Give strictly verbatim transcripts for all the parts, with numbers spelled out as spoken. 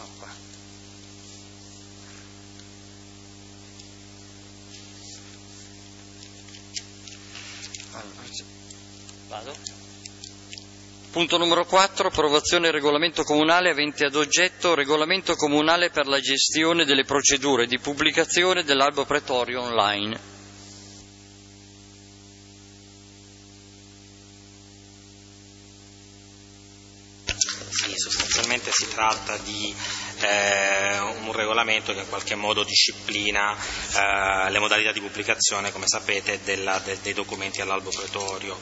no, qua. Vado. Punto numero quattro, approvazione del regolamento comunale avente ad oggetto regolamento comunale per la gestione delle procedure di pubblicazione dell'albo pretorio online. Sì, sostanzialmente si tratta di eh, un regolamento che in qualche modo disciplina eh, le modalità di pubblicazione, come sapete, della, de, dei documenti all'albo pretorio.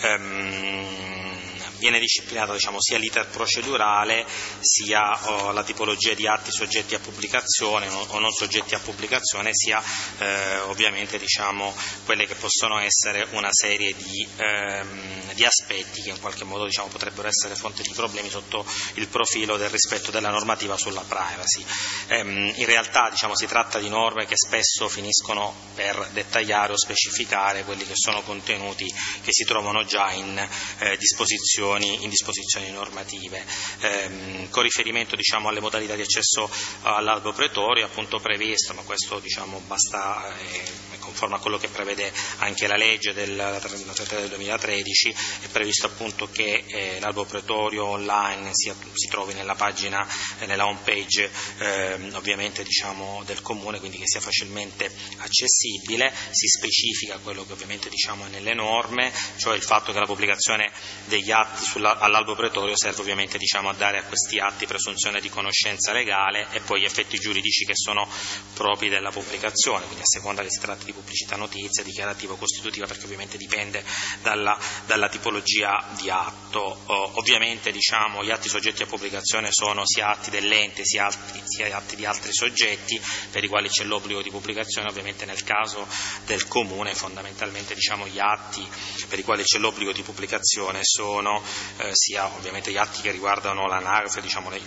Ehm, viene disciplinato, diciamo, sia l'iter procedurale sia oh, la tipologia di atti soggetti a pubblicazione no, o non soggetti a pubblicazione, sia eh, ovviamente, diciamo, quelle che possono essere una serie di, ehm, di aspetti che in qualche modo, diciamo, potrebbero essere fonte di problemi sotto il profilo del rispetto della normativa sulla privacy. Ehm, in realtà, diciamo, si tratta di norme che spesso finiscono per dettagliare o specificare quelli che sono contenuti che si trovano già in eh, disposizioni in disposizioni normative. Ehm, con riferimento, diciamo, alle modalità di accesso all'albo pretorio, appunto previsto, ma questo, diciamo, basta, è, è conforme a quello che prevede anche la legge del, del duemilatredici, è previsto appunto che eh, l'albo pretorio online sia, si trovi nella pagina, eh, nella home page eh, ovviamente, diciamo, del comune, quindi che sia facilmente accessibile. Si specifica quello che ovviamente, diciamo, è nelle norme, cioè il fatto che la pubblicazione degli atti Sulla, all'albo pretorio serve ovviamente, diciamo, a dare a questi atti presunzione di conoscenza legale e poi gli effetti giuridici che sono propri della pubblicazione, quindi a seconda che si tratti di pubblicità notizia, dichiarativa o costitutiva, perché ovviamente dipende dalla, dalla tipologia di atto. O, ovviamente, diciamo, gli atti soggetti a pubblicazione sono sia atti dell'ente sia, altri, sia atti di altri soggetti per i quali c'è l'obbligo di pubblicazione. Ovviamente nel caso del comune fondamentalmente, diciamo, gli atti per i quali c'è l'obbligo di pubblicazione sono Eh, sia ovviamente gli atti che riguardano l'anagrafe, diciamo, le,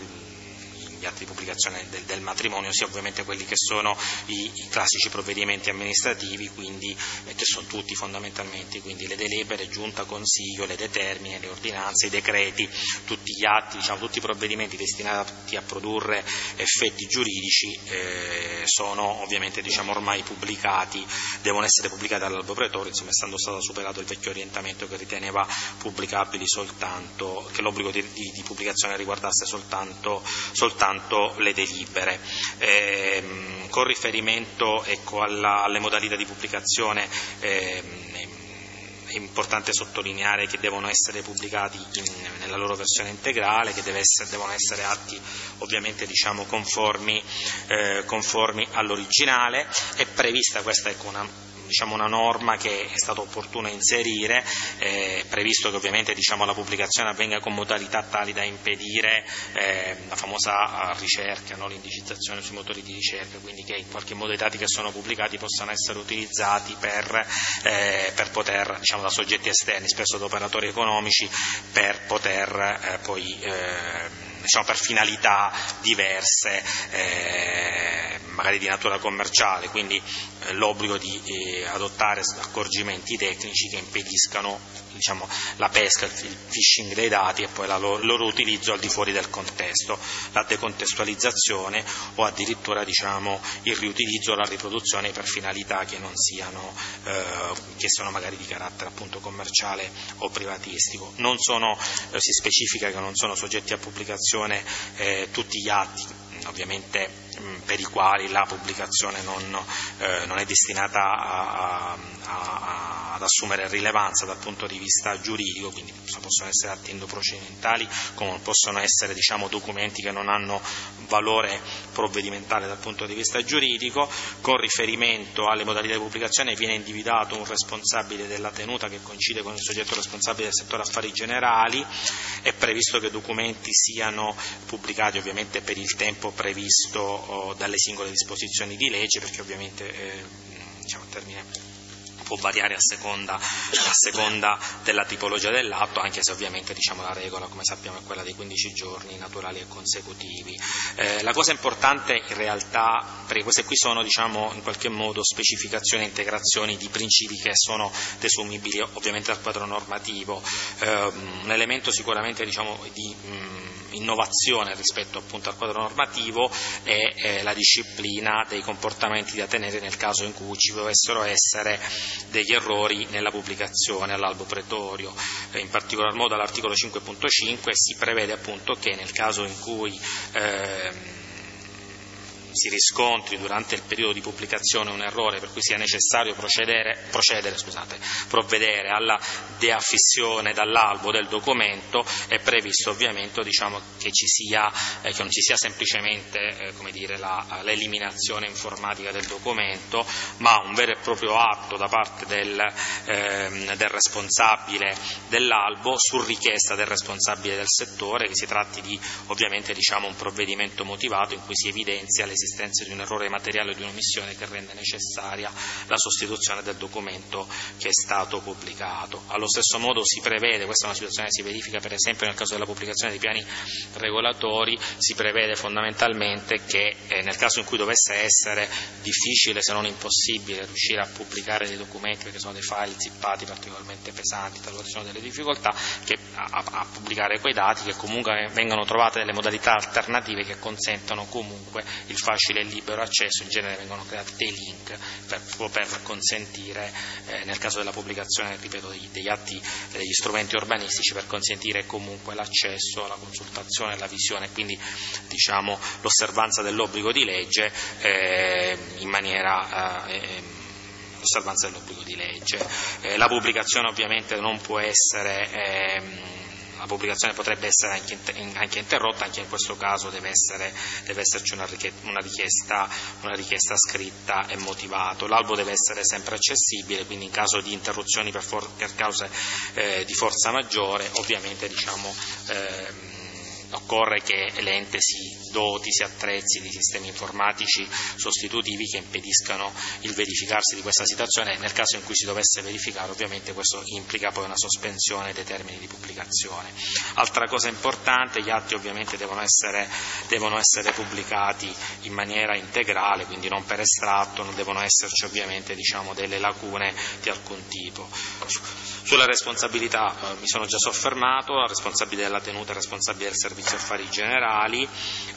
gli atti di pubblicazione del, del matrimonio, sia ovviamente quelli che sono i, i classici provvedimenti amministrativi, quindi eh, che sono tutti fondamentalmente, quindi le delibere, giunta, consiglio, le determine, le ordinanze, i decreti, tutti gli atti, diciamo, tutti i provvedimenti destinati a produrre effetti giuridici eh, sono ovviamente, diciamo, ormai pubblicati, devono essere pubblicati all'albo pretorio, insomma, essendo stato superato il vecchio orientamento che riteneva pubblicabili soltanto, che l'obbligo di, di, di pubblicazione riguardasse soltanto, soltanto le delibere. Eh, con riferimento, ecco, alla, alle modalità di pubblicazione, eh, è importante sottolineare che devono essere pubblicati in, nella loro versione integrale, che deve essere, devono essere atti ovviamente, diciamo, conformi, eh, conformi all'originale. È prevista questa, ecco, una diciamo una norma che è stato opportuno inserire, eh, previsto che ovviamente, diciamo, la pubblicazione avvenga con modalità tali da impedire eh, la famosa ricerca, no? L'indicizzazione sui motori di ricerca, quindi che in qualche modo i dati che sono pubblicati possano essere utilizzati per, eh, per poter, diciamo, da soggetti esterni, spesso da operatori economici, per poter eh, poi eh, diciamo, per finalità diverse, eh, magari di natura commerciale, quindi eh, l'obbligo di eh, adottare accorgimenti tecnici che impediscano, diciamo, la pesca, il phishing dei dati e poi il loro, loro utilizzo al di fuori del contesto, la decontestualizzazione o addirittura, diciamo, il riutilizzo o la riproduzione per finalità che non siano, eh, che sono magari di carattere appunto commerciale o privatistico. Non sono, eh, si specifica che non sono soggetti a pubblicazione eh, tutti gli atti, ovviamente, mh, per i quali la pubblicazione non, eh, non è destinata a, a, a, ad assumere rilevanza dal punto di vista giuridico, quindi possono essere atti endoprocedimentali, come possono essere, diciamo, documenti che non hanno valore provvedimentale dal punto di vista giuridico. Con riferimento alle modalità di pubblicazione viene individuato un responsabile della tenuta che coincide con il soggetto responsabile del settore affari generali. È previsto che i documenti siano pubblicati ovviamente per il tempo previsto oh, dalle singole disposizioni di legge, perché ovviamente eh, diciamo, il termine può variare a seconda, a seconda della tipologia dell'atto, anche se ovviamente diciamo, la regola, come sappiamo, è quella dei quindici giorni naturali e consecutivi. Eh, la cosa importante in realtà, perché queste qui sono diciamo, in qualche modo specificazioni e integrazioni di principi che sono desumibili ovviamente dal quadro normativo, eh, un elemento sicuramente diciamo, di mh, innovazione rispetto appunto al quadro normativo è eh, la disciplina dei comportamenti da tenere nel caso in cui ci dovessero essere degli errori nella pubblicazione all'albo pretorio. Eh, in particolar modo all'articolo cinque punto cinque si prevede appunto che nel caso in cui ehm, si riscontri durante il periodo di pubblicazione un errore per cui sia necessario procedere, procedere scusate, provvedere alla deaffissione dall'albo del documento, è previsto ovviamente diciamo, che, ci sia, eh, che non ci sia semplicemente eh, come dire, la, l'eliminazione informatica del documento, ma un vero e proprio atto da parte del, eh, del responsabile dell'albo su richiesta del responsabile del settore, che si tratti di ovviamente diciamo, un provvedimento motivato in cui si evidenzia l'esistenza di un errore materiale o di un'omissione che rende necessaria la sostituzione del documento che è stato pubblicato. Allo stesso modo si prevede, questa è una situazione che si verifica per esempio nel caso della pubblicazione dei piani regolatori, si prevede fondamentalmente che eh, nel caso in cui dovesse essere difficile se non impossibile riuscire a pubblicare dei documenti perché sono dei file zippati particolarmente pesanti, talvolta ci sono delle difficoltà, che a, a pubblicare quei dati, che comunque vengano trovate delle modalità alternative che consentano comunque il facile e libero accesso. In genere vengono creati dei link per, per consentire eh, nel caso della pubblicazione ripeto, degli, degli atti e degli strumenti urbanistici, per consentire comunque l'accesso, la consultazione, la visione, quindi diciamo l'osservanza dell'obbligo di legge eh, in maniera eh, l'osservanza dell'obbligo di legge. Eh, la pubblicazione ovviamente non può essere ehm, la pubblicazione potrebbe essere anche, anche interrotta, anche in questo caso deve, essere, deve esserci una richiesta, una richiesta scritta e motivato. L'albo deve essere sempre accessibile, quindi in caso di interruzioni per, for, per cause eh, di forza maggiore ovviamente diciamo, eh, occorre che l'ente si doti, si attrezzi di sistemi informatici sostitutivi che impediscano il verificarsi di questa situazione. Nel caso in cui si dovesse verificare ovviamente questo implica poi una sospensione dei termini di pubblicazione. Altra cosa importante, gli atti ovviamente devono essere, devono essere pubblicati in maniera integrale, quindi non per estratto, non devono esserci ovviamente diciamo, delle lacune di alcun tipo. Sulla responsabilità eh, mi sono già soffermato, la responsabilità della tenuta e responsabile del servizio affari generali,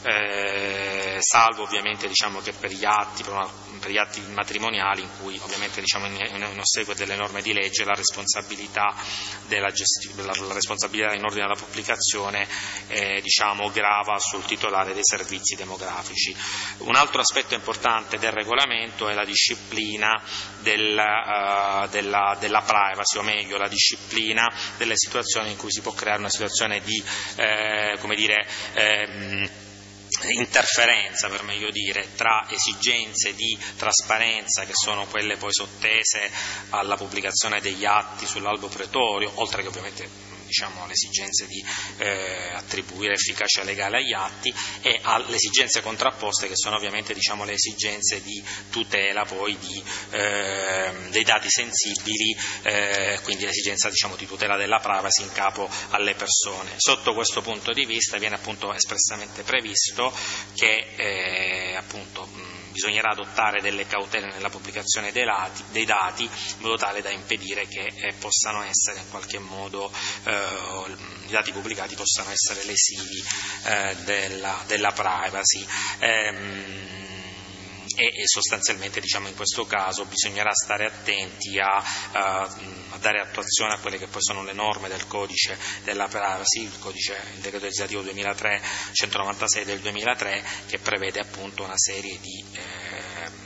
eh, salvo ovviamente diciamo, che per gli atti, per, una, per gli atti matrimoniali in cui ovviamente diciamo, in, in ossequio delle norme di legge la responsabilità, della gesti- la, la responsabilità in ordine alla pubblicazione eh, diciamo, grava sul titolare dei servizi demografici. Un altro aspetto importante del regolamento è la disciplina del, uh, della, della privacy, o meglio la disciplina delle situazioni in cui si può creare una situazione di eh, come dire eh, interferenza, per meglio dire, tra esigenze di trasparenza che sono quelle poi sottese alla pubblicazione degli atti sull'albo pretorio, oltre che ovviamente diciamo, alle esigenze di eh, attribuire efficacia legale agli atti, e alle esigenze contrapposte che sono ovviamente diciamo, le esigenze di tutela poi di, eh, dei dati sensibili, eh, quindi l'esigenza diciamo, di tutela della privacy in capo alle persone. Sotto questo punto di vista viene appunto espressamente previsto che eh, appunto mh, bisognerà adottare delle cautele nella pubblicazione dei dati, dei dati in modo tale da impedire che eh, possano essere in qualche modo eh, i dati pubblicati possano essere lesivi eh, della, della privacy. Ehm, E, e sostanzialmente diciamo, in questo caso bisognerà stare attenti a, a, a dare attuazione a quelle che poi sono le norme del codice della privacy, il codice il decreto legislativo duemilatré centonovantasei del duemilatré, che prevede appunto una serie di eh,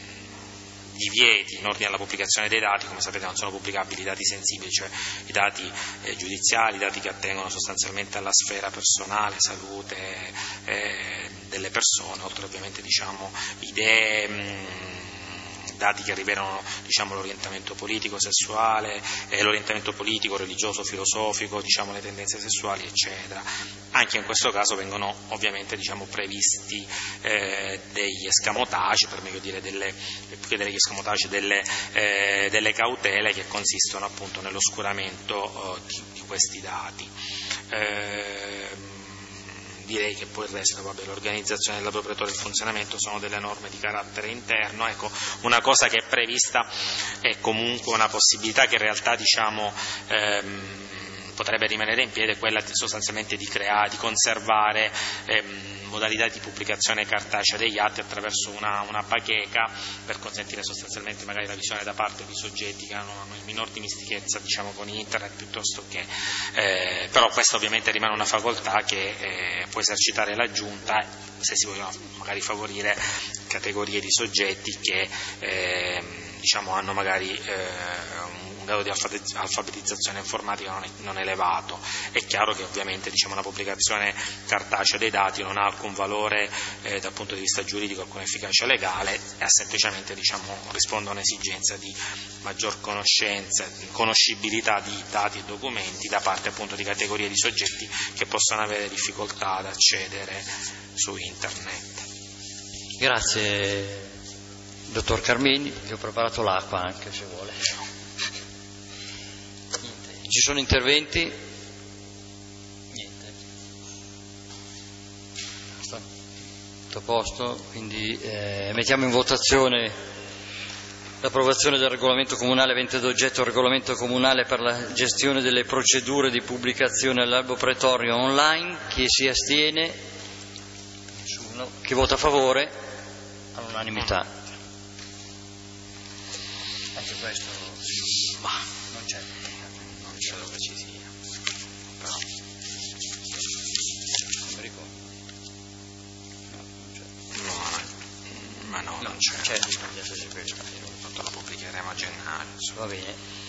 divieti in ordine alla pubblicazione dei dati. Come sapete non sono pubblicabili i dati sensibili, cioè i dati eh, giudiziali, i dati che attengono sostanzialmente alla sfera personale, salute eh, delle persone, oltre ovviamente diciamo idee mh, dati che rivelano, diciamo, l'orientamento politico, sessuale, eh, l'orientamento politico, religioso, filosofico, diciamo, le tendenze sessuali, eccetera. Anche in questo caso vengono ovviamente, diciamo, previsti eh, degli escamotage, per meglio dire delle, più che degli escamotage, delle, eh, delle cautele che consistono appunto nell'oscuramento eh, di, di questi dati. Eh, Direi che poi il resto, vabbè, l'organizzazione del lato pretore e il funzionamento sono delle norme di carattere interno. Ecco, una cosa che è prevista è comunque una possibilità che in realtà, diciamo, ehm, potrebbe rimanere in piedi, è quella sostanzialmente di creare, di conservare ehm, modalità di pubblicazione cartacea degli atti attraverso una, una bacheca, per consentire sostanzialmente magari la visione da parte di soggetti che hanno una minor dimestichezza, diciamo, con internet, piuttosto che eh, però questa ovviamente rimane una facoltà che eh, può esercitare la Giunta se si vogliono magari favorire categorie di soggetti che eh, diciamo hanno magari eh, un grado di alfabetizzazione informatica non, è, non elevato. È chiaro che ovviamente, diciamo, una pubblicazione cartacea dei dati non ha alcun valore eh, dal punto di vista giuridico, alcuna efficacia legale, e semplicemente, diciamo, risponde a un'esigenza di maggior conoscenza, di conoscibilità di dati e documenti da parte appunto di categorie di soggetti che possono avere difficoltà ad accedere su internet. Grazie dottor Carmini, vi ho preparato l'acqua anche se vuole. Ci sono interventi? Niente. Basta. Tutto a posto, quindi eh, mettiamo in votazione l'approvazione del regolamento comunale avente ad oggetto il regolamento comunale per la gestione delle procedure di pubblicazione all'albo pretorio online. Chi si astiene? Nessuno. Chi vota a favore? All'unanimità. Anche questo ma non c'è. Non credo che ci sia, però non mi ricordo. No, non c'è. No, ma no, No, non c'è. C'è, adesso si questo. Tanto la pubblicheremo a gennaio. Va bene.